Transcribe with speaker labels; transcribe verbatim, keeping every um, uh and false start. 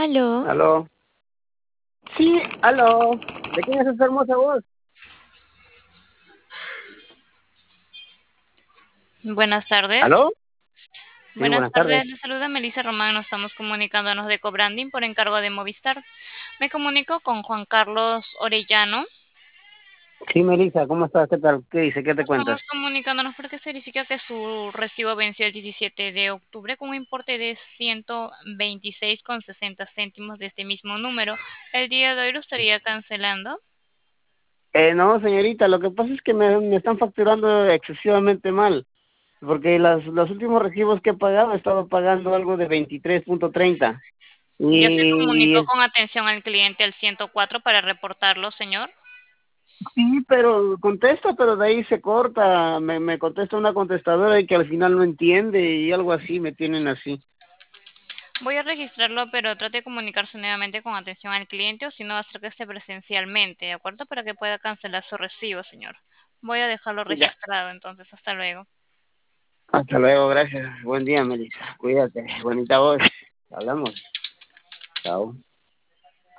Speaker 1: Aló.
Speaker 2: Aló. Sí, aló. ¿De quién es esa hermosa voz?
Speaker 1: Buenas tardes.
Speaker 2: ¿Aló? Sí,
Speaker 1: Buenas
Speaker 2: buenas tardes.
Speaker 1: tardes, le saluda Melissa Román, nos estamos comunicándonos de Cobranding por encargo de Movistar. Me comunico con Juan Carlos Orellano.
Speaker 2: Sí, Melissa, ¿cómo estás? ¿Qué tal? ¿Qué dice? ¿Qué te cuentas?
Speaker 1: Estamos comunicándonos porque se verifica que su recibo venció el diecisiete de octubre con un importe de ciento veintiséis con sesenta céntimos de este mismo número. El día de hoy lo estaría cancelando.
Speaker 2: Eh, no, señorita, lo que pasa es que me, me están facturando excesivamente mal, porque las, los últimos recibos que he pagado he estado pagando algo de veintitrés punto treinta.
Speaker 1: Ya se
Speaker 2: Y
Speaker 1: comunicó con atención al cliente al ciento cuatro para reportarlo, señor.
Speaker 2: sí, pero contesta, pero de ahí se corta. Me, me contesta una contestadora y que al final no entiende y algo así, me tienen así.
Speaker 1: Voy a registrarlo, pero trate de comunicarse nuevamente con atención al cliente o si no, acérquese presencialmente, ¿de acuerdo? Para que pueda cancelar su recibo, señor. Voy a dejarlo
Speaker 2: Ya.
Speaker 1: registrado, entonces, hasta luego.
Speaker 2: Hasta luego, gracias. Buen día, Melissa. Cuídate. Bonita voz. Hablamos. Chao.